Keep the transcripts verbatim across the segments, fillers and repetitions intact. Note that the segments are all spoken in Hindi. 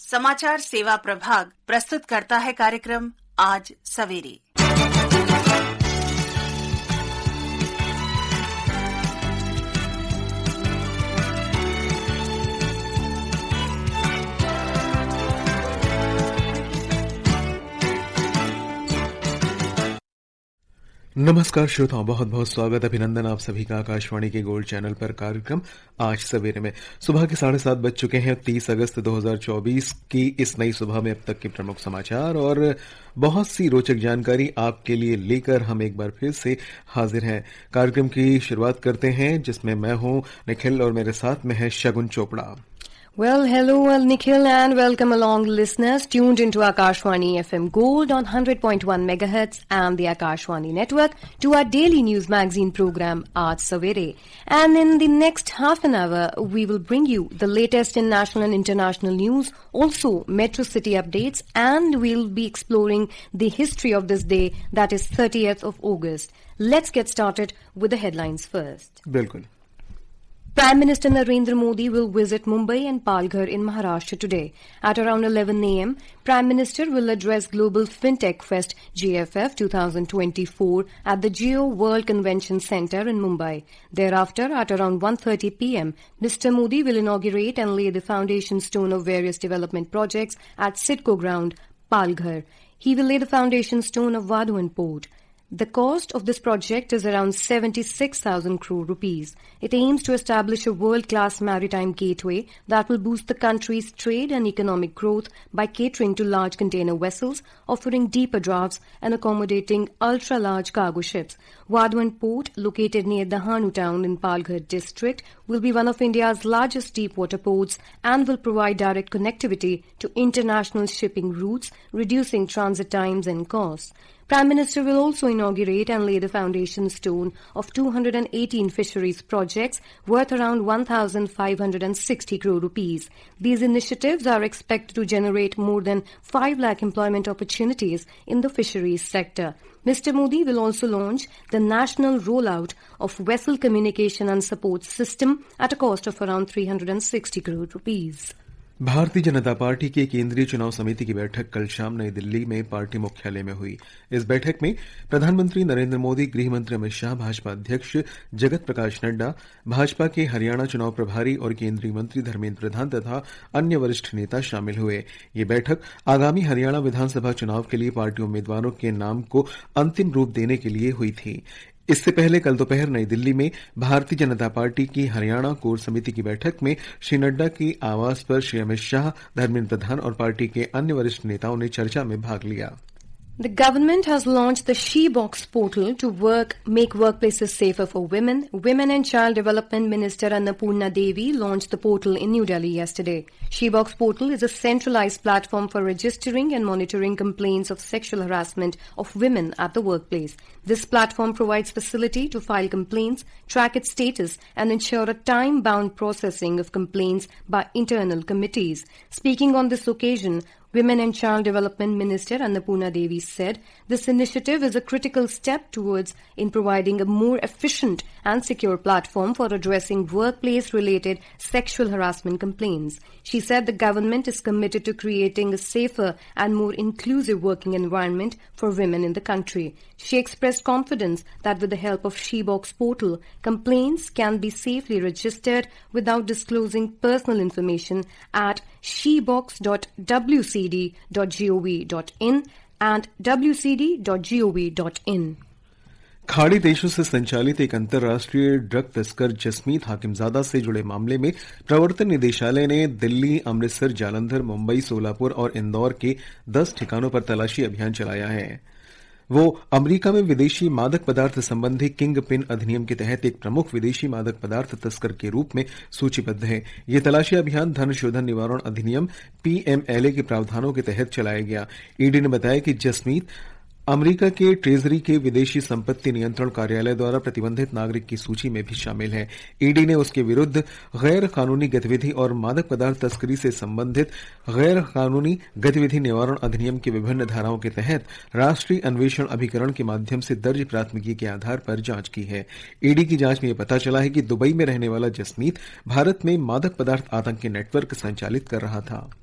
समाचार सेवा प्रभाग प्रस्तुत करता है कार्यक्रम आज सवेरे। नमस्कार श्रोताओं, बहुत बहुत स्वागत, अभिनंदन आप सभी का आकाशवाणी के गोल्ड चैनल पर कार्यक्रम आज सवेरे में। सुबह के साढ़े सात बज चुके हैं। तीस अगस्त दो हज़ार चौबीस की इस नई सुबह में अब तक के प्रमुख समाचार और बहुत सी रोचक जानकारी आपके लिए लेकर हम एक बार फिर से हाजिर हैं। कार्यक्रम की शुरुआत करते हैं जिसमें मैं हूं निखिल और मेरे साथ में है शगुन Chopra. Well, hello, well, Nikhil, and welcome along listeners tuned into Akashwani F M Gold on one hundred point one megahertz and the Akashwani network to our daily news magazine program, Aaj Savere. And in the next half an hour, we will bring you the latest in national and international news, also metro city updates, and we'll be exploring the history of this day, that is thirtieth of August. Let's get started with the headlines first. बिल्कुल। Prime Minister Narendra Modi will visit Mumbai and Palghar in Maharashtra today. At around eleven a m, Prime Minister will address Global FinTech Fest G F F twenty twenty-four at the Geo World Convention Centre in Mumbai. Thereafter, at around one thirty p m, Mister Modi will inaugurate and lay the foundation stone of various development projects at Sidco Ground, Palghar. He will lay the foundation stone of Vadhavan Port. The cost of this project is around seventy-six thousand crore rupees. It aims to establish a world-class maritime gateway that will boost the country's trade and economic growth by catering to large container vessels, offering deeper drafts and accommodating ultra-large cargo ships. Vadhavan Port, located near Dahanu town in Palghar district, will be one of India's largest deep-water ports and will provide direct connectivity to international shipping routes, reducing transit times and costs. Prime Minister will also inaugurate and lay the foundation stone of two hundred eighteen fisheries projects worth around one thousand five hundred sixty crore rupees. These initiatives are expected to generate more than five lakh employment opportunities in the fisheries sector. Mister Modi will also launch the national rollout of vessel communication and support system at a cost of around three hundred sixty crore rupees. Bharatiya Janata party की केंद्रीय चुनाव समिति की बैठक कल शाम नई दिल्ली में पार्टी मुख्यालय में हुई। इस बैठक में प्रधानमंत्री नरेंद्र मोदी, गृह मंत्री अमित शाह, भाजपा अध्यक्ष जगत प्रकाश नड्डा, भाजपा के हरियाणा चुनाव प्रभारी और केंद्रीय मंत्री धर्मेंद्र प्रधान तथा अन्य वरिष्ठ नेता शामिल हुए। ये बैठक आगामी हरियाणा विधानसभा चुनाव के लिए पार्टी उम्मीदवारों के नाम को अंतिम रूप देने के लिए हुई थी। इससे पहले कल दोपहर नई दिल्ली में भारतीय जनता पार्टी की हरियाणा कोर समिति की बैठक में श्री नड्डा की आवास पर श्री अमित शाह, धर्मेंद्र प्रधान और पार्टी के अन्य वरिष्ठ नेताओं ने चर्चा में भाग लिया। The government has launched the She-Box portal to work make workplaces safer for women. Women and Child Development Minister Annapurna Devi launched the portal in New Delhi yesterday. She-Box portal is a centralized platform for registering and monitoring complaints of sexual harassment of women at the workplace. This platform provides facility to file complaints, track its status, and ensure a time-bound processing of complaints by internal committees. Speaking on this occasion, Women and Child Development Minister Annapurna Devi said this initiative is a critical step towards in providing a more efficient and secure platform for addressing workplace-related sexual harassment complaints. She said the government is committed to creating a safer and more inclusive working environment for women in the country. She expressed confidence that with the help of She-Box portal, complaints can be safely registered without disclosing personal information at shebox dot w c d dot gov dot in and w c d dot gov dot in. खाड़ी देशों से संचालित एक अंतर्राष्ट्रीय ड्रग तस्कर जसमीत हाकिमजादा से जुड़े मामले में प्रवर्तन निदेशालय ने दिल्ली, अमृतसर, जालंधर, मुंबई, सोलापुर और इंदौर के दस ठिकानों पर तलाशी अभियान चलाया है। वो अमेरिका में विदेशी मादक पदार्थ संबंधी किंग पिन अधिनियम के तहत एक प्रमुख विदेशी मादक पदार्थ तस्कर के रूप में सूचीबद्ध है। ये तलाशी अभियान धन शोधन निवारण अधिनियम पीएमएलए के प्रावधानों के तहत चलाया गया। ईडी ने बताया कि जसमीत अमेरिका के ट्रेजरी के विदेशी संपत्ति नियंत्रण कार्यालय द्वारा प्रतिबंधित नागरिक की सूची में भी शामिल है। ईडी ने उसके विरुद्ध गैर कानूनी गतिविधि और मादक पदार्थ तस्करी से संबंधित गैर कानूनी गतिविधि निवारण अधिनियम की विभिन्न धाराओं के तहत राष्ट्रीय अन्वेषण अभिकरण के माध्यम से दर्ज प्राथमिकी के आधार पर जांच की है। ईडी की जांच में यह पता चला है कि दुबई में रहने वाला जसमीत भारत में मादक पदार्थ आतंकी नेटवर्क संचालित कर रहा था।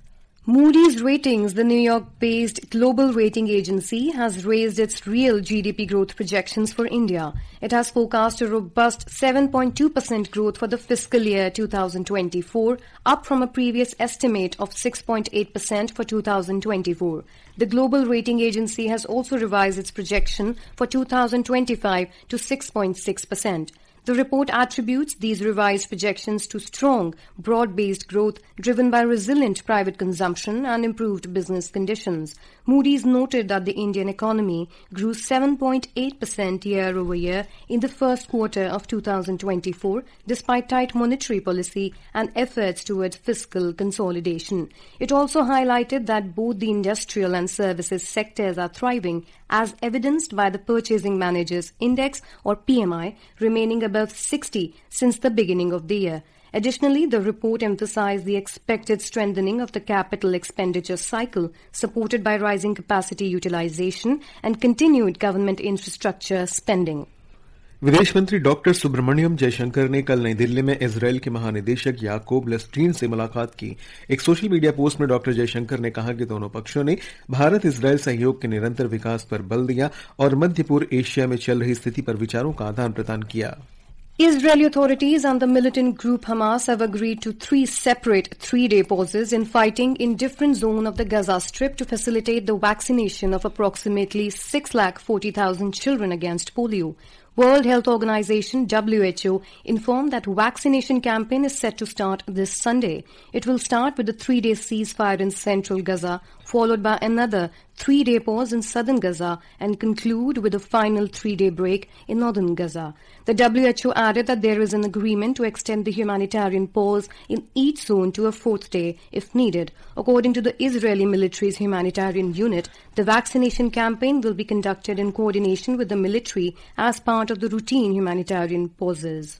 Moody's Ratings, the New York-based global rating agency, has raised its real G D P growth projections for India. It has forecast a robust seven point two percent growth for the fiscal year two thousand twenty-four, up from a previous estimate of six point eight percent for two thousand twenty-four. The global rating agency has also revised its projection for two thousand twenty-five to six point six percent. The report attributes these revised projections to strong, broad-based growth driven by resilient private consumption and improved business conditions. Moody's noted that the Indian economy grew seven point eight percent year-over-year in the first quarter of two thousand twenty-four, despite tight monetary policy and efforts toward fiscal consolidation. It also highlighted that both the industrial and services sectors are thriving, as evidenced by the Purchasing Managers Index, or P M I, remaining above sixty since the beginning of the year. Additionally, the report emphasized the expected strengthening of the capital expenditure cycle, supported by rising capacity utilization and continued government infrastructure spending. विदेश मंत्री डॉक्टर सुब्रमण्यम जयशंकर ने कल नई दिल्ली में इजरायल के महानिदेशक याकूब लस्ट्रीन से मुलाकात की। एक सोशल मीडिया पोस्ट में डॉक्टर जयशंकर ने कहा कि दोनों पक्षों ने भारत इजरायल सहयोग के निरंतर विकास पर बल दिया और मध्य पूर्व एशिया में चल रही स्थिति पर विचारों का आदान प्रदान किया। Israeli authorities and the militant group Hamas have agreed to three separate three-day pauses in fighting in different zones of the Gaza Strip to facilitate the vaccination of approximately six lakh forty thousand children against polio. World Health Organization W H O informed that vaccination campaign is set to start this Sunday. It will start with a three-day ceasefire in central Gaza, followed by another three-day pause in southern Gaza, and conclude with a final three-day break in northern Gaza. The W H O added that there is an agreement to extend the humanitarian pause in each zone to a fourth day if needed. According to the Israeli military's humanitarian unit, the vaccination campaign will be conducted in coordination with the military as part of the routine humanitarian pauses.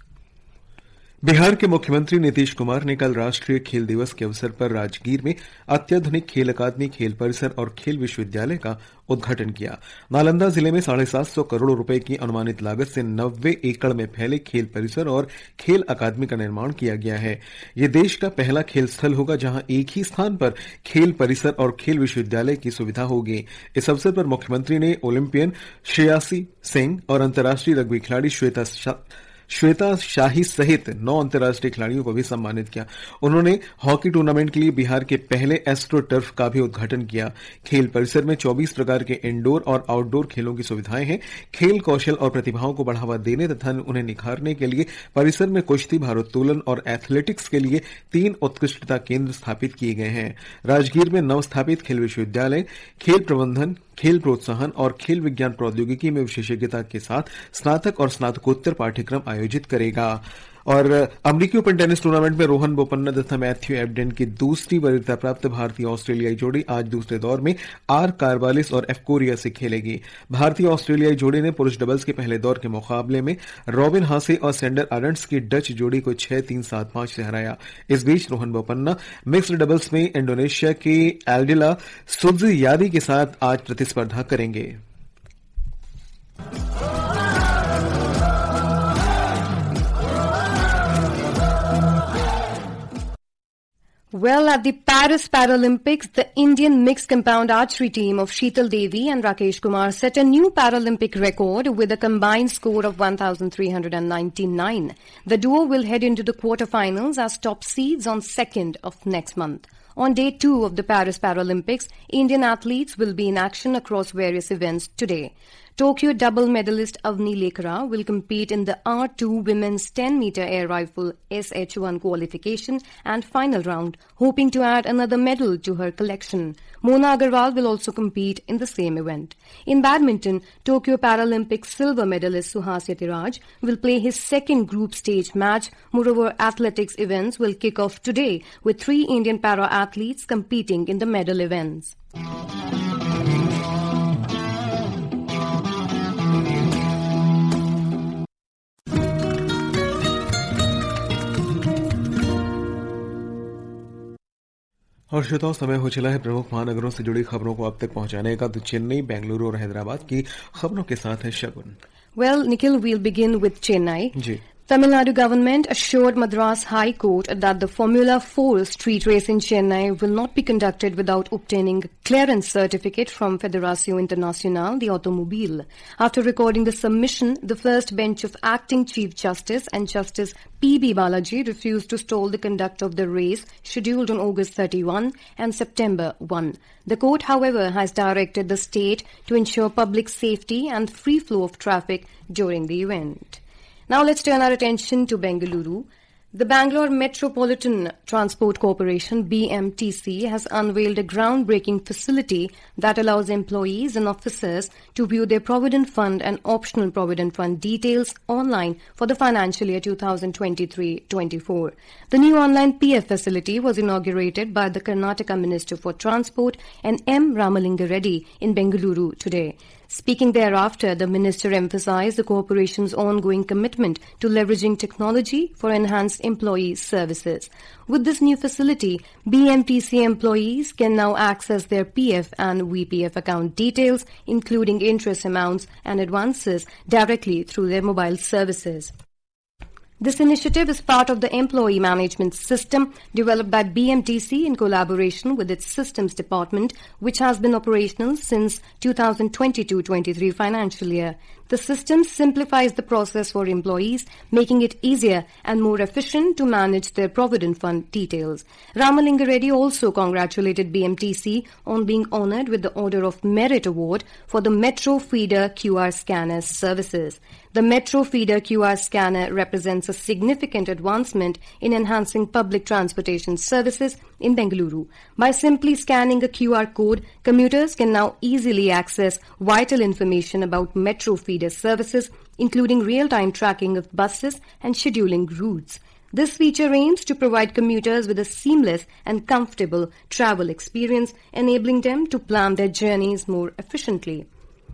Bihar के मुख्यमंत्री नीतीश कुमार ने कल राष्ट्रीय खेल दिवस के अवसर पर राजगीर में अत्याधुनिक खेल अकादमी, खेल परिसर और खेल विश्वविद्यालय का उद्घाटन किया। नालंदा जिले में साढ़े सात सौ करोड़ रुपए की अनुमानित लागत से नब्बे एकड़ में फैले खेल परिसर और खेल अकादमी का निर्माण किया गया है। यह देश का पहला खेल स्थल होगा जहां एक ही स्थान पर खेल परिसर और खेल विश्वविद्यालय की सुविधा होगी। इस अवसर पर मुख्यमंत्री ने ओलंपियन श्रेयासी सिंह और अंतर्राष्ट्रीय रग्बी खिलाड़ी श्वेता श्वेता शाही सहित नौ अंतर्राष्ट्रीय खिलाड़ियों को भी सम्मानित किया। उन्होंने हॉकी टूर्नामेंट के लिए बिहार के पहले एस्ट्रो टर्फ का भी उद्घाटन किया। खेल परिसर में चौबीस प्रकार के इंडोर और आउटडोर खेलों की सुविधाएं हैं। खेल कौशल और प्रतिभाओं को बढ़ावा देने तथा उन्हें निखारने के लिए परिसर में कुश्ती, भारोत्तोलन और एथलेटिक्स के लिए तीन उत्कृष्टता केंद्र स्थापित किए गए हैं। राजगीर में नवस्थापित खेल विश्वविद्यालय खेल प्रबंधन, खेल प्रोत्साहन और खेल विज्ञान प्रौद्योगिकी में विशेषज्ञता के साथ स्नातक और स्नातकोत्तर पाठ्यक्रम आयोजित करेगा। और अमेरिकी ओपन टेनिस टूर्नामेंट में रोहन बोपन्ना तथा मैथ्यू एबडेन की दूसरी वरीयता प्राप्त भारतीय ऑस्ट्रेलियाई जोड़ी आज दूसरे दौर में आर कार्वालिस और एफ कोरिया से खेलेगी। भारतीय ऑस्ट्रेलियाई जोड़ी ने पुरुष डबल्स के पहले दौर के मुकाबले में रॉबिन हासे और सैंडर आरंट्स की डच जोड़ी को छह तीन सात पांच से हराया। इस बीच रोहन बोपन्ना मिक्स्ड डबल्स में इंडोनेशिया के एल्डिला सुज़यादी के साथ आज प्रतिस्पर्धा करेंगे। Well, at the Paris Paralympics, the Indian mixed compound archery team of Sheetal Devi and Rakesh Kumar set a new Paralympic record with a combined score of one thousand three hundred ninety-nine. The duo will head into the quarterfinals as top seeds on second of next month. On day two of the Paris Paralympics, Indian athletes will be in action across various events today. Tokyo double medalist Avni Lekra will compete in the R two women's ten meter air rifle S H one qualification and final round, hoping to add another medal to her collection. Mona Agarwal will also compete in the same event. In badminton, Tokyo Paralympic silver medalist Suhas Yatiraj will play his second group stage match. Moreover, athletics events will kick off today with three Indian para athletes competing in the medal events. और श्रोताओं, समय हो चला है प्रमुख महानगरों से जुड़ी खबरों को अब तक पहुंचाने का। तो चेन्नई, बेंगलुरु और हैदराबाद की खबरों के साथ है शगुन। Well, Nikhil, we'll begin with Chennai. Ji. Tamil Nadu government assured Madras High Court that the Formula four street race in Chennai will not be conducted without obtaining clearance certificate from Federación Internacional de Automóvil. After recording the submission, the first bench of Acting Chief Justice and Justice P B Balaji refused to stall the conduct of the race scheduled on August thirty-first and September first. The court, however, has directed the state to ensure public safety and free flow of traffic during the event. Now let's turn our attention to Bengaluru. The Bangalore Metropolitan Transport Corporation, B M T C, has unveiled a groundbreaking facility that allows employees and officers to view their Provident Fund and optional Provident Fund details online for the financial year twenty twenty-three twenty-four. The new online P F facility was inaugurated by the Karnataka Minister for Transport and M. Ramalinga Reddy in Bengaluru today. Speaking thereafter, the minister emphasized the corporation's ongoing commitment to leveraging technology for enhanced employee services. With this new facility, B M T C employees can now access their P F and V P F account details, including interest amounts and advances, directly through their mobile services. This initiative is part of the employee management system developed by B M T C in collaboration with its systems department, which has been operational since twenty twenty-two twenty-three financial year. The system simplifies the process for employees, making it easier and more efficient to manage their Provident Fund details. Ramalinga Reddy also congratulated B M T C on being honoured with the Order of Merit Award for the Metro Feeder Q R Scanner services. The Metro Feeder Q R Scanner represents a significant advancement in enhancing public transportation services in Bengaluru. By simply scanning a Q R code, commuters can now easily access vital information about Metro Feeder services, including real-time tracking of buses and scheduling routes. This feature aims to provide commuters with a seamless and comfortable travel experience, enabling them to plan their journeys more efficiently.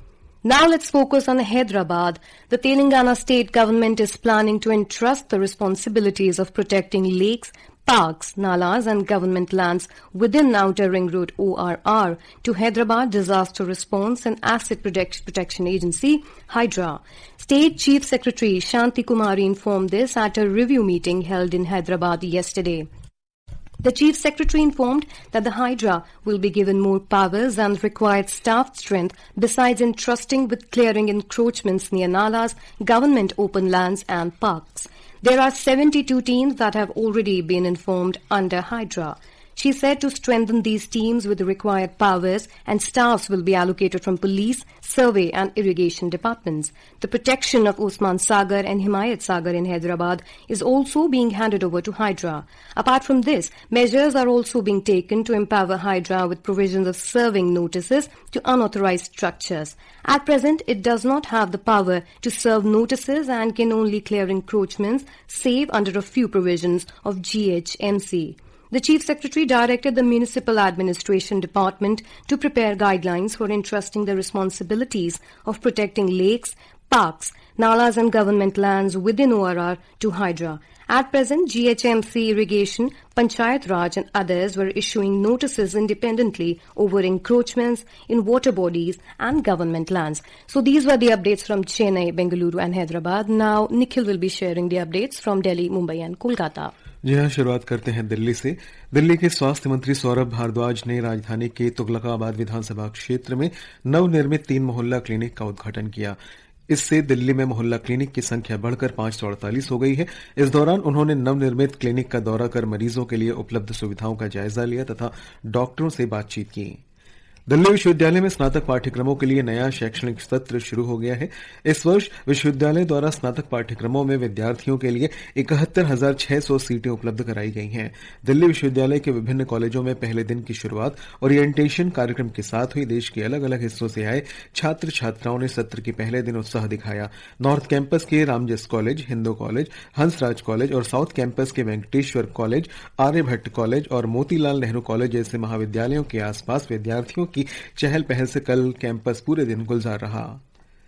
Now let's focus on Hyderabad. The Telangana state government is planning to entrust the responsibilities of protecting lakes, parks, nalas and government lands within Outer Ring Road O R R to Hyderabad Disaster Response and Asset Protection Agency, Hydra. State Chief Secretary Shanti Kumari informed this at a review meeting held in Hyderabad yesterday. The Chief Secretary informed that the Hydra will be given more powers and required staff strength besides entrusting with clearing encroachments near nalas, government open lands and parks. There are seventy-two teams that have already been informed under Hydra. She said to strengthen these teams with the required powers, and staffs will be allocated from police, survey and irrigation departments. The protection of Osman Sagar and Himayat Sagar in Hyderabad is also being handed over to Hydra. Apart from this, measures are also being taken to empower Hydra with provisions of serving notices to unauthorized structures. At present, it does not have the power to serve notices and can only clear encroachments, save under a few provisions of G H M C. The Chief Secretary directed the Municipal Administration Department to prepare guidelines for entrusting the responsibilities of protecting lakes, parks, nalas and government lands within O R R to Hydra. At present, G H M C, Irrigation, Panchayat Raj and others were issuing notices independently over encroachments in water bodies and government lands. So these were the updates from Chennai, Bengaluru and Hyderabad. Now Nikhil will be sharing the updates from Delhi, Mumbai and Kolkata. जी हाँ, शुरुआत करते हैं दिल्ली से। दिल्ली के स्वास्थ्य मंत्री सौरभ भारद्वाज ने राजधानी के तुगलकाबाद विधानसभा क्षेत्र में नवनिर्मित तीन मोहल्ला क्लिनिक का उद्घाटन किया। इससे दिल्ली में मोहल्ला क्लिनिक की संख्या बढ़कर पांच सौ अड़तालीस हो गई है। इस दौरान उन्होंने नवनिर्मित क्लिनिक का दौरा कर मरीजों के लिए उपलब्ध सुविधाओं का जायजा लिया तथा डॉक्टरों से बातचीत की। दिल्ली विश्वविद्यालय में स्नातक पाठ्यक्रमों के लिए नया शैक्षणिक सत्र शुरू हो गया है। इस वर्ष विश्वविद्यालय द्वारा स्नातक पाठ्यक्रमों में विद्यार्थियों के लिए इकहत्तर हजार छह सौ सीटें उपलब्ध कराई गई हैं। दिल्ली विश्वविद्यालय के विभिन्न कॉलेजों में पहले दिन की शुरुआत ओरिएंटेशन कार्यक्रम के साथ हुई। देश के अलग अलग हिस्सों से आए छात्र छात्राओं ने सत्र के पहले दिन उत्साह दिखाया। नॉर्थ कैंपस के Ramjas college, Hindu college, Hansraj college और साउथ कैंपस के वेंकटेश्वर कॉलेज, आर्यभट्ट कॉलेज और मोतीलाल नेहरू कॉलेज जैसे महाविद्यालयों के आसपास विद्यार्थियों की चहल पहल से कल कैंपस पूरे दिन गुलजार रहा।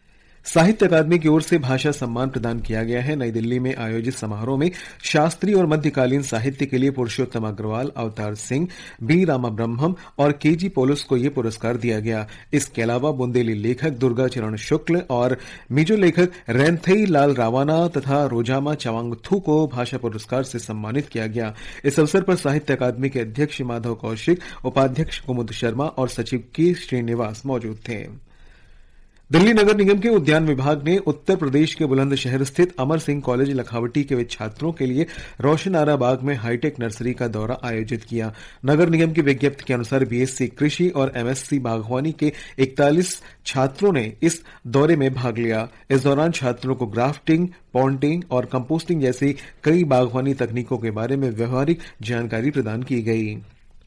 साहित्य अकादमी की ओर से भाषा सम्मान प्रदान किया गया है। नई दिल्ली में आयोजित समारोह में शास्त्रीय और मध्यकालीन साहित्य के लिए पुरुषोत्तम अग्रवाल, अवतार सिंह, बी रामा ब्रह्मम और केजी पोलस को यह पुरस्कार दिया गया। इसके अलावा बुंदेली लेखक दुर्गा चरण शुक्ल और मिजो लेखक रैंथई लाल रावाना तथा रोजामा चवांगथू को भाषा पुरस्कार से सम्मानित किया गया। इस अवसर पर साहित्य अकादमी के अध्यक्ष माधव कौशिक, उपाध्यक्ष कुमुद शर्मा और सचिव के श्रीनिवास मौजूद थे। दिल्ली नगर निगम के उद्यान विभाग ने उत्तर प्रदेश के बुलंदशहर स्थित अमर सिंह कॉलेज लखावटी के छात्रों के लिए रोशनारा बाग में हाईटेक नर्सरी का दौरा आयोजित किया। नगर निगम की विज्ञप्ति के अनुसार बीएससी कृषि और एमएससी बागवानी के इकतालीस छात्रों ने इस दौरे में भाग लिया। इस दौरान छात्रों को ग्राफ्टिंग, पॉन्टिंग और कंपोस्टिंग जैसी कई बागवानी तकनीकों के बारे में व्यवहारिक जानकारी प्रदान की गई।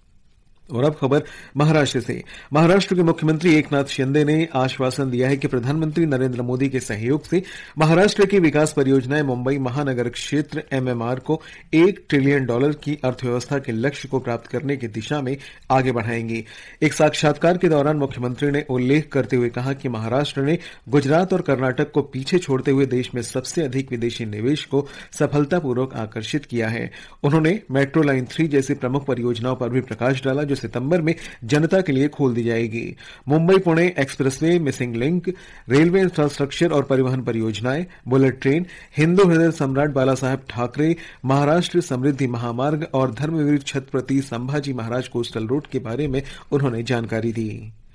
और अब खबर महाराष्ट्र से। महाराष्ट्र के मुख्यमंत्री एकनाथ शिंदे ने आश्वासन दिया है कि प्रधानमंत्री नरेंद्र मोदी के सहयोग से महाराष्ट्र की विकास परियोजनाएं मुंबई महानगर क्षेत्र एमएमआर को एक ट्रिलियन डॉलर की अर्थव्यवस्था के लक्ष्य को प्राप्त करने की दिशा में आगे बढ़ाएंगी। एक साक्षात्कार के दौरान मुख्यमंत्री ने उल्लेख करते हुए कहा कि महाराष्ट्र ने गुजरात और कर्नाटक को पीछे छोड़ते हुए देश में सबसे अधिक विदेशी निवेश को सफलतापूर्वक आकर्षित किया है। उन्होंने मेट्रो लाइन थ्री जैसी प्रमुख परियोजनाओं पर भी प्रकाश डाला जो सितंबर में जनता के लिए खोल दी जाएगी। Mumbai Pune expressway, missing link, railway infrastructure और परिवहन परियोजनाएं, बुलेट ट्रेन, हिंदू हृदय सम्राट बाला साहेब ठाकरे महाराष्ट्र समृद्धि महामार्ग और धर्मवीर छत्रपति संभाजी महाराज कोस्टल रोड के बारे में उन्होंने जानकारी दी।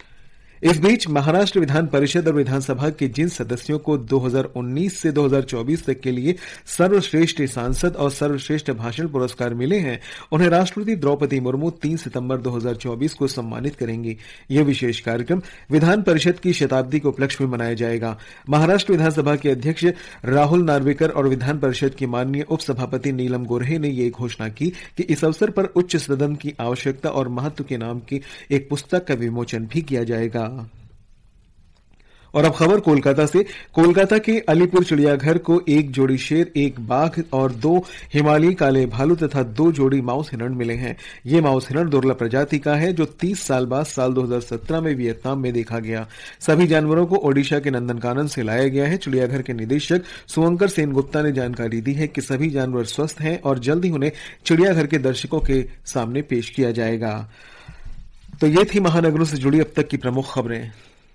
इस बीच महाराष्ट्र विधान परिषद और विधानसभा के जिन सदस्यों को दो हज़ार उन्नीस से दो हज़ार चौबीस तक के लिए सर्वश्रेष्ठ सांसद और सर्वश्रेष्ठ भाषण पुरस्कार मिले हैं, उन्हें राष्ट्रपति द्रौपदी मुर्मू तीन सितंबर दो हज़ार चौबीस को सम्मानित करेंगी। यह विशेष कार्यक्रम विधान परिषद की शताब्दी के उपलक्ष्य में मनाया जाएगा। महाराष्ट्र विधानसभा के अध्यक्ष राहुल नार्वेकर और विधान परिषद की माननीय उपसभापति नीलम गोऱ्हे ने यह घोषणा की कि इस अवसर पर उच्च सदन की आवश्यकता और महत्व के नाम की एक पुस्तक का विमोचन भी किया जाएगा। और अब खबर कोलकाता से। कोलकाता के अलीपुर चिड़ियाघर को एक जोड़ी शेर, एक बाघ और दो हिमालयी काले भालू तथा दो जोड़ी माउस हिरण मिले हैं। ये माउस हिरण दुर्लभ प्रजाति का है जो तीस साल बाद साल दो हज़ार सत्रह में वियतनाम में देखा गया। सभी जानवरों को ओडिशा के नंदनकानन से लाया गया है। चिड़ियाघर के निदेशक सुवंकर सेनगुप्ता ने जानकारी दी है कि सभी जानवर स्वस्थ हैं और जल्द ही उन्हें चिड़ियाघर के दर्शकों के सामने पेश किया जाएगा। तो ये थी महानगरों से जुड़ी अब तक की प्रमुख खबरें।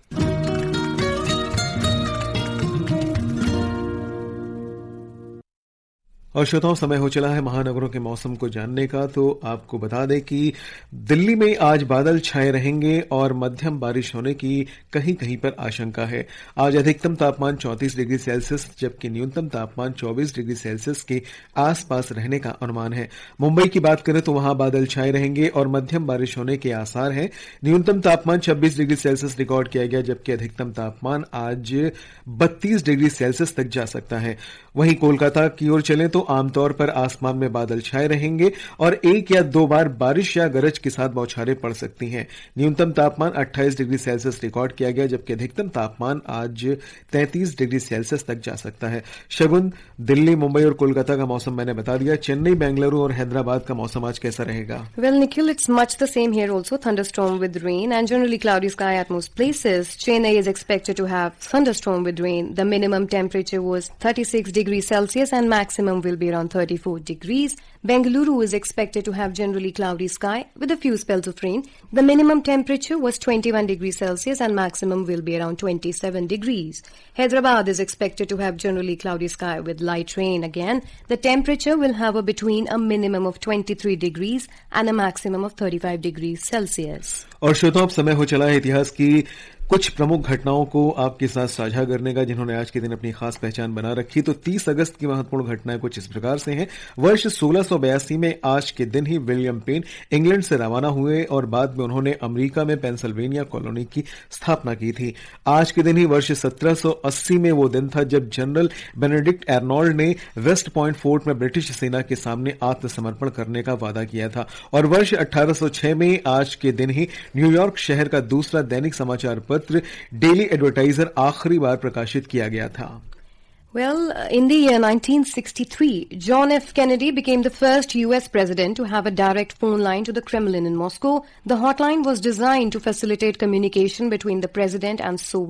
और श्रोताओं, समय हो चला है महानगरों के मौसम को जानने का। तो आपको बता दें कि दिल्ली में आज बादल छाए रहेंगे और मध्यम बारिश होने की कहीं कहीं पर आशंका है। आज अधिकतम तापमान चौंतीस डिग्री सेल्सियस जबकि न्यूनतम तापमान चौबीस डिग्री सेल्सियस के आसपास रहने का अनुमान है। मुंबई की बात करें तो वहां बादल छाए रहेंगे और मध्यम बारिश होने के आसार हैं। न्यूनतम तापमान छब्बीस डिग्री सेल्सियस रिकॉर्ड किया गया जबकि अधिकतम तापमान आज बत्तीस डिग्री सेल्सियस तक जा सकता है। वहीं कोलकाता की ओर चलें तो आमतौर पर आसमान में बादल छाए रहेंगे और एक या दो बार बारिश या गरज के साथ बौछारें पड़ सकती हैं। न्यूनतम तापमान अट्ठाईस डिग्री सेल्सियस रिकॉर्ड किया गया जबकि अधिकतम तापमान आज तैंतीस डिग्री सेल्सियस तक जा सकता है। शगुन, दिल्ली, मुंबई और कोलकाता का मौसम मैंने बता दिया। चेन्नई, बेंगलुरु और हैदराबाद का मौसम आज कैसा रहेगा? Well, Nikhil, it's much the same here also. Thunderstorm with rain and generally cloudy sky at most places. Chennai is expected to have thunderstorm with rain. The minimum temperature was thirty-six degrees Celsius and maximum will be around thirty-four degrees. Bengaluru is expected to have generally cloudy sky with a few spells of rain. The minimum temperature was twenty-one degrees Celsius and maximum will be around twenty-seven degrees. Hyderabad is expected to have generally cloudy sky with light rain again. The temperature will have a between a minimum of twenty-three degrees and a maximum of thirty-five degrees Celsius. और श्रोताओं, अब समय हो चला है इतिहास की कुछ प्रमुख घटनाओं को आपके साथ साझा करने का जिन्होंने आज के दिन अपनी खास पहचान बना रखी। तो तीस अगस्त की महत्वपूर्ण घटनाएं कुछ इस प्रकार से हैं। वर्ष सोलह सौ बयासी में आज के दिन ही विलियम पेन इंग्लैंड से रवाना हुए और बाद में उन्होंने अमेरिका में पेंसिल्वेनिया कॉलोनी की स्थापना की थी। आज के दिन ही वर्ष सत्रह सौ अस्सी में वो दिन था जब जनरल बेनेडिक्ट आर्नोल्ड ने वेस्ट पॉइंट फोर्ट में ब्रिटिश सेना के सामने आत्मसमर्पण करने का वादा किया था। और वर्ष अठारह सौ छह में आज के दिन ही न्यूयॉर्क शहर का दूसरा दैनिक समाचार पत्र डेली एडवर्टाइजर आखिरी बार प्रकाशित किया गया था। Well, in the year nineteen sixty-three, John F. Kennedy became the first U S president to have a direct phone line to the Kremlin in Moscow. The hotline was designed to facilitate communication between the president and Soviet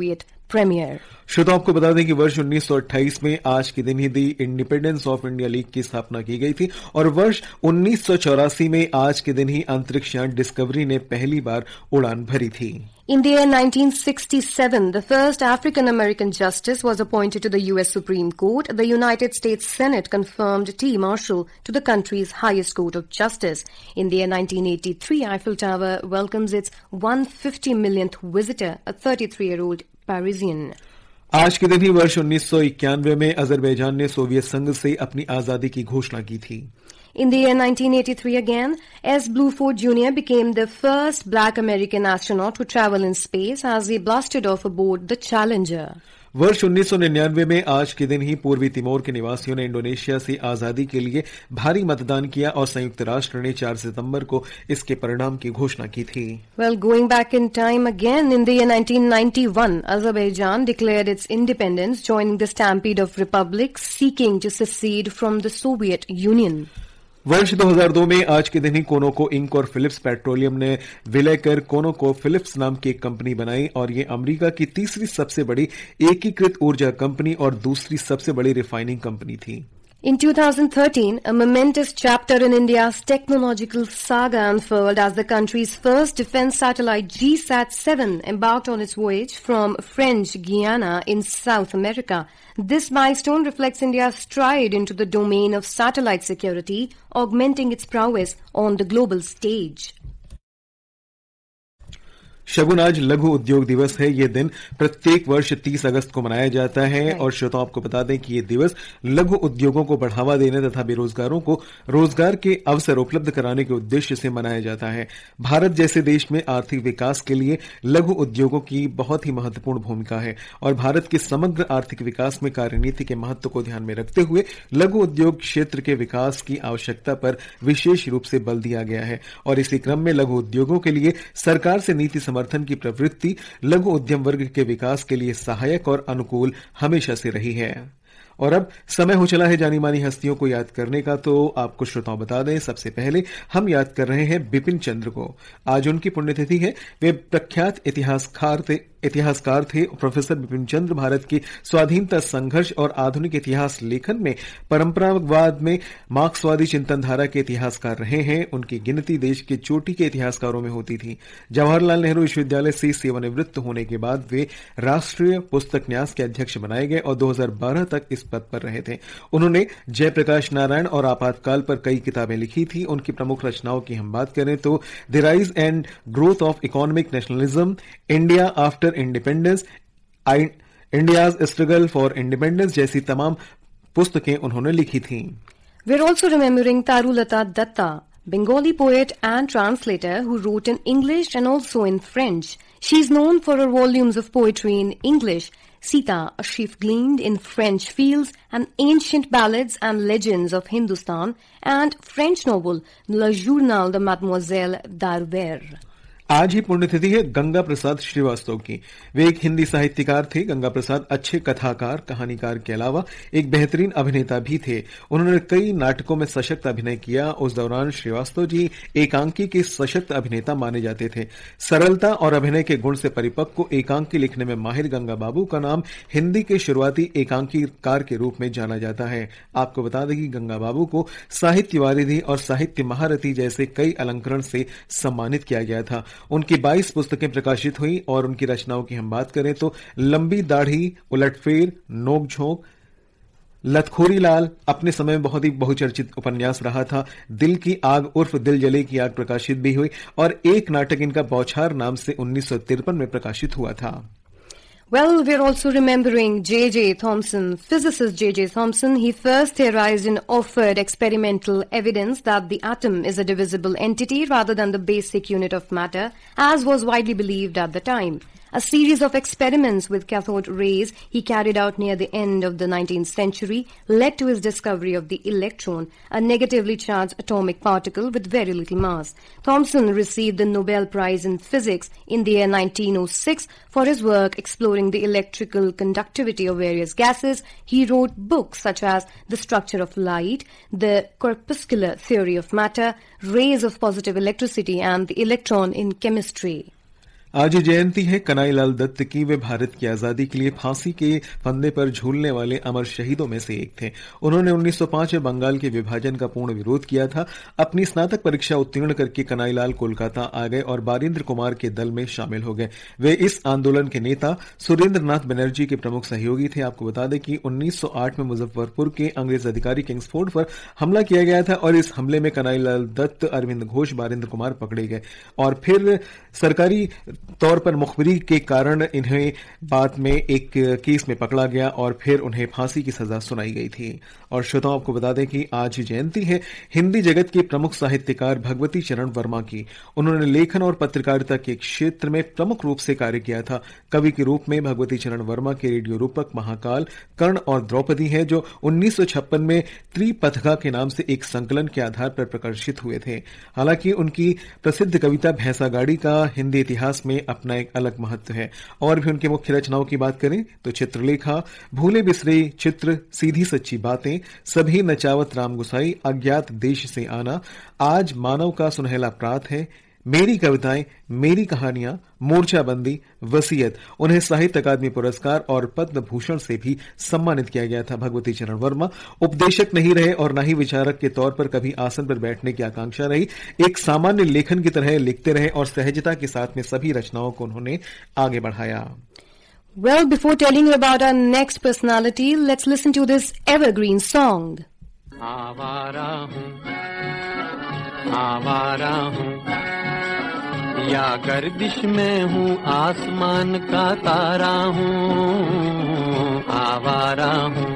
premiere. श्रोताओं को बता दें कि वर्ष उन्नीस सौ अट्ठाईस में आज के दिन ही the Independence of India League की स्थापना की गई थी और वर्ष उन्नीस सौ चौरासी में आज के दिन ही अंतरिक्ष यान डिस्कवरी ने पहली बार उड़ान भरी थी. In the year nineteen sixty-seven, the first African-American justice was appointed to the U S Supreme Court. The United States Senate confirmed T. Marshall to the country's highest court of justice. In the year nineteen eighty-three, Eiffel Tower welcomes its one hundred fifty millionth visitor, a thirty-three-year-old Parisian. आज के दिन ही वर्ष उन्नीस सौ इक्यानवे में अजरबैजान ने सोवियत संघ से अपनी आजादी की घोषणा की थी. In the year nineteen eighty-three again, S. Bluford Junior became the first black American astronaut to travel in space as he blasted off aboard the Challenger. वर्ष उन्नीस सौ निन्यानवे में आज के दिन ही पूर्वी तिमोर के निवासियों ने इंडोनेशिया से आजादी के लिए भारी मतदान किया और संयुक्त राष्ट्र ने चार सितंबर को इसके परिणाम की घोषणा की थी. Well, going back in time again, in the year nineteen ninety-one, Azerbaijan declared its independence, joining the stampede of republics seeking to secede from the Soviet Union. वर्ष दो हज़ार दो में आज के दिन ही कोनोको इंक और फिलिप्स पेट्रोलियम ने विलय कर कोनोको फिलिप्स नाम की एक कंपनी बनाई और ये अमेरिका की तीसरी सबसे बड़ी एकीकृत ऊर्जा कंपनी और दूसरी सबसे बड़ी रिफाइनिंग कंपनी थी. In two thousand thirteen, a momentous chapter in India's technological saga unfurled as the country's first defense satellite G SAT seven embarked on its voyage from French Guiana in South America. This milestone reflects India's stride into the domain of satellite security, augmenting its prowess on the global stage. Shagun आज लघु उद्योग दिवस है. ये दिन प्रत्येक वर्ष तीस अगस्त को मनाया जाता है और श्रोताओं आपको बता दें कि ये दिवस लघु उद्योगों को बढ़ावा देने तथा बेरोजगारों को रोजगार के अवसर उपलब्ध कराने के उद्देश्य से मनाया जाता है. भारत जैसे देश में आर्थिक विकास के लिए लघु उद्योगों की बहुत ही महत्वपूर्ण भूमिका है और भारत के समग्र आर्थिक विकास में कार्यनीति के महत्व को ध्यान में रखते हुए लघु उद्योग क्षेत्र के विकास की आवश्यकता पर विशेष रूप से बल दिया गया है और इसी क्रम में लघु उद्योगों के लिए सरकार से नीति समर्थन की प्रवृत्ति लघु उद्यम वर्ग के विकास के लिए सहायक और अनुकूल हमेशा से रही है. और अब समय हो चला है जानी मानी हस्तियों को याद करने का. तो आपको श्रोताओं बता दें, सबसे पहले हम याद कर रहे हैं बिपिन चंद्र को. आज उनकी पुण्यतिथि है. वे प्रख्यात इतिहासकार थे इतिहासकार थे प्रोफेसर बिपिन चंद्र भारत की स्वाधीनता संघर्ष और आधुनिक इतिहास लेखन में परंपरावाद में मार्क्सवादी चिंतनधारा के इतिहासकार रहे हैं. उनकी गिनती देश के चोटी के इतिहासकारों में होती थी. जवाहरलाल नेहरू विश्वविद्यालय से सेवानिवृत्त होने के बाद वे राष्ट्रीय पुस्तक न्यास के अध्यक्ष बनाए गए और दो हज़ार बारह तक इस पद पर रहे थे. उन्होंने जयप्रकाश नारायण और आपातकाल पर कई किताबें लिखी थी. उनकी प्रमुख रचनाओं की हम बात करें तो the rise and growth of economic nationalism, India after independence, India's struggle for independence जैसी तमाम पुस्तकें उन्होंने लिखी थी. We're also remembering Tarulata Datta, Bengali poet and translator who wrote in English and also in French. She's known for her volumes of poetry in English, Sita, a sheaf gleaned in French fields, and ancient ballads and legends of Hindustan, and French novel Le Journal de Mademoiselle d'Arber. आज ही पुण्यतिथि है गंगा प्रसाद श्रीवास्तव की. वे एक हिंदी साहित्यकार थे. गंगा प्रसाद अच्छे कथाकार, कहानीकार के अलावा एक बेहतरीन अभिनेता भी थे. उन्होंने कई नाटकों में सशक्त अभिनय किया. उस दौरान श्रीवास्तव जी एकांकी के सशक्त अभिनेता माने जाते थे. सरलता और अभिनय के गुण से परिपक्व एकांकी लिखने में माहिर गंगा बाबू का नाम हिंदी के शुरुआती एकांकीकार के रूप में जाना जाता है. आपको बता दें कि गंगा बाबू को साहित्य वारिधि और साहित्य महारथी जैसे कई अलंकरण से सम्मानित किया गया था. उनकी बाईस पुस्तकें प्रकाशित हुई और उनकी रचनाओं की हम बात करें तो लंबी दाढ़ी, उलटफेर, नोकझोंक, लतखोरी लाल अपने समय में बहुत ही बहुचर्चित उपन्यास रहा था. दिल की आग उर्फ दिल जले की आग प्रकाशित भी हुई और एक नाटक इनका बौछार नाम से उन्नीस सौ तिरपन में प्रकाशित हुआ था. Well, we're also remembering J J Thomson, physicist J J Thomson. He first theorized and offered experimental evidence that the atom is a divisible entity rather than the basic unit of matter, as was widely believed at the time. A series of experiments with cathode rays he carried out near the end of the nineteenth century led to his discovery of the electron, a negatively charged atomic particle with very little mass. Thomson received the Nobel Prize in Physics in the year nineteen oh six for his work exploring the electrical conductivity of various gases. He wrote books such as The Structure of Light, The Corpuscular Theory of Matter, Rays of Positive Electricity, and The Electron in Chemistry. आज जयंती है कन्हैयालाल दत्त की। वे भारत की आजादी के लिए फांसी के फंदे पर झूलने वाले अमर शहीदों में से एक थे। उन्होंने उन्नीस सौ पाँच में बंगाल के विभाजन का पूर्ण विरोध किया था। अपनी स्नातक परीक्षा उत्तीर्ण करके कन्हैयालाल कोलकाता आ गए और बारिंद्र कुमार के दल में शामिल हो गए। वे इस आंदोलन के नेता सुरेंद्र नाथ बनर्जी के प्रमुख सहयोगी थे। आपको बता दें कि उन्नीस सौ आठ में मुजफ्फरपुर के अंग्रेज अधिकारी किंग्सफोर्ड पर हमला किया गया था और इस हमले में कन्हैयालाल दत्त, अरविंद घोष, बारिंद्र कुमार पकड़े गए और फिर सरकारी तौर पर मुखबिरी के कारण इन्हें बाद में एक केस में पकड़ा गया और फिर उन्हें फांसी की सजा सुनाई गई थी। और श्रोताओं, आपको बता दें कि आज जयंती है हिंदी जगत के प्रमुख साहित्यकार भगवती चरण वर्मा की। उन्होंने लेखन और पत्रकारिता के क्षेत्र में प्रमुख रूप से कार्य किया था। कवि के रूप में भगवती चरण वर्मा के रेडियो रूपक महाकाल, कर्ण और द्रौपदी है जो उन्नीस सौ छप्पन में त्रिपथगा के नाम से एक संकलन के आधार पर प्रकाशित हुए थे। हालांकि उनकी प्रसिद्ध कविता भैंसा गाड़ी का हिंदी इतिहास में अपना एक अलग महत्व है। और भी उनकी मुख्य रचनाओं की बात करें तो चित्रलेखा, भूले बिसरे चित्र, सीधी सच्ची बातें, सभी नचावत राम गुसाई, अज्ञात देश से आना, आज मानव का सुनहला प्रात है, मेरी कविताएं, मेरी कहानियां, मोर्चाबंदी, वसीयत। उन्हें साहित्य अकादमी पुरस्कार और पद्म भूषण से भी सम्मानित किया गया था। भगवती चरण वर्मा उपदेशक नहीं रहे और न ही विचारक के तौर पर कभी आसन पर बैठने की आकांक्षा रही। एक सामान्य लेखन की तरह लिखते रहे और सहजता के साथ में सभी रचनाओं को उन्होंने आगे बढ़ाया। Well, before telling you about our next personality, let's listen to this evergreen song. आवारा हूँ, आवारा हूँ, या गर्दिश में हूँ, आसमान का तारा हूँ। आवारा हूँ,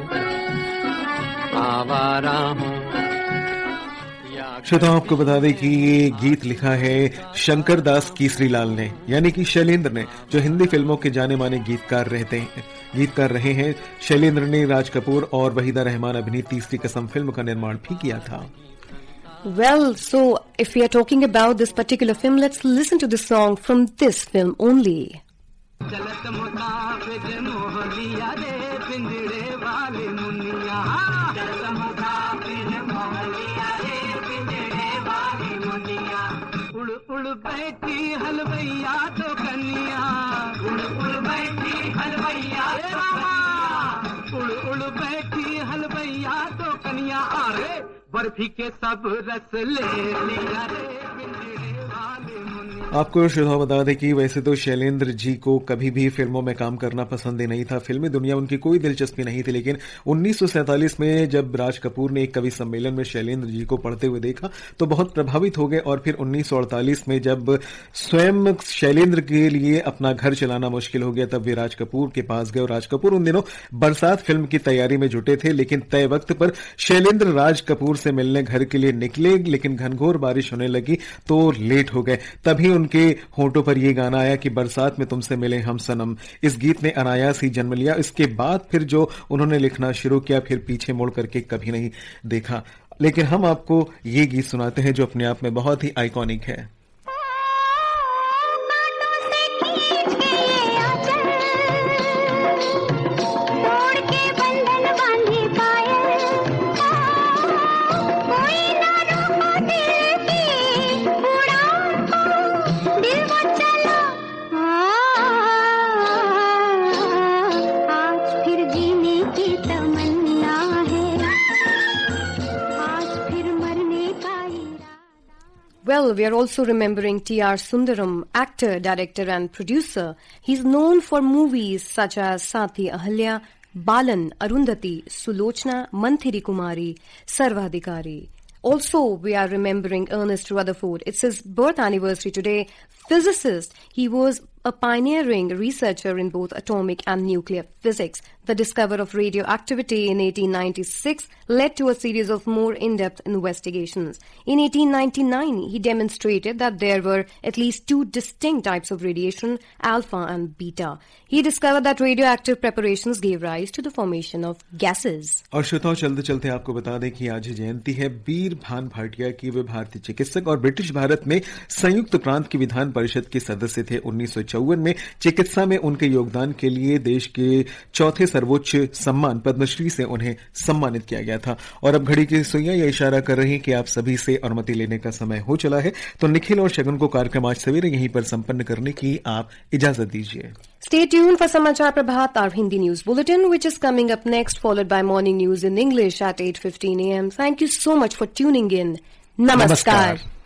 आवारा हूँ। श्रोताओं, आपको बता दें कि ये गीत लिखा है शंकर दास केसरीलाल ने, यानी कि शैलेंद्र ने, जो हिंदी फिल्मों के जाने माने गीतकार रहते हैं गीतकार रहे हैं। शैलेंद्र ने राज कपूर और वहीदा रहमान अभिनीत तीसरी कसम फिल्म का निर्माण भी किया था। Well, so if we are talking about this particular film, let's listen to the song from this film only. चलत मुसाफिर मोह लिया रे पिंजरे वाली मुनिया, चलत मुसाफिर मोह लिया रे पिंजरे वाली मुनिया, उड़ उड़ बैठी हलवैया तो कन्या, उड़ उड़ बैठी हलवैया रे रामा, उड़ उड़ बैठी हलवैया तो कन्या, अरे बर्फी के सब रस ले लिया रे पिंजरे वाली मुनिया। आपको श्रोता बता दें कि वैसे तो शैलेंद्र जी को कभी भी फिल्मों में काम करना पसंद ही नहीं था। फिल्मी दुनिया उनकी कोई दिलचस्पी नहीं थी, लेकिन उन्नीस सौ सैंतालीस में जब राज कपूर ने एक कवि सम्मेलन में शैलेंद्र जी को पढ़ते हुए देखा तो बहुत प्रभावित हो गए और फिर उन्नीस सौ अड़तालीस में जब स्वयं शैलेंद्र के लिए अपना घर चलाना मुश्किल हो गया तब वे राज कपूर के पास गए। और राज कपूर उन दिनों बरसात फिल्म की तैयारी में जुटे थे, लेकिन तय वक्त पर शैलेंद्र राज कपूर से मिलने घर के लिए निकले, लेकिन घनघोर बारिश होने लगी तो लेट हो गए। तभी उनके होंठों पर यह गाना आया कि बरसात में तुमसे मिले हम सनम। इस गीत ने अनायास ही जन्म लिया। इसके बाद फिर जो उन्होंने लिखना शुरू किया, फिर पीछे मुड़ करके कभी नहीं देखा। लेकिन हम आपको ये गीत सुनाते हैं जो अपने आप में बहुत ही आइकॉनिक है। Well, we are also remembering T R Sundaram, actor, director and producer. He's known for movies such as Sathi Ahalya, Balan, Arundhati, Sulochna, Manthiri Kumari, Sarvadhikari. Also, we are remembering Ernest Rutherford. It's his birth anniversary today. Physicist, he was a pioneering researcher in both atomic and nuclear physics. The discovery of radioactivity in eighteen ninety-six led to a series of more in-depth investigations. In eighteen ninety-nine, he demonstrated that there were at least two distinct types of radiation, alpha and beta. He discovered that radioactive preparations gave rise to the formation of gases. और श्रोताओं, चलते चलते आपको बता दें कि आज जयंती है वीर भान भाटिया की। वे भारतीय चिकित्सक और ब्रिटिश भारत में संयुक्त प्रांत की विधान परिषद के सदस्य थे। उन्नीस सौ चौवन में चिकित्सा में उनके योगदान के लिए देश के चौथे सर्वोच्च सम्मान पद्मश्री से उन्हें सम्मानित किया गया था। और अब घड़ी की सुइयां यह इशारा कर रही हैं कि आप सभी से अनुमति लेने का समय हो चला है, तो निखिल और शगुन को कार्यक्रम आज सवेरे यहीं पर संपन्न करने की आप इजाजत दीजिए। Stay tuned for Samachar Prabhat, our Hindi news bulletin, which is coming up next, followed by morning news in English at eight fifteen a m. Thank you so much for tuning in. Namaskar. Namaskar.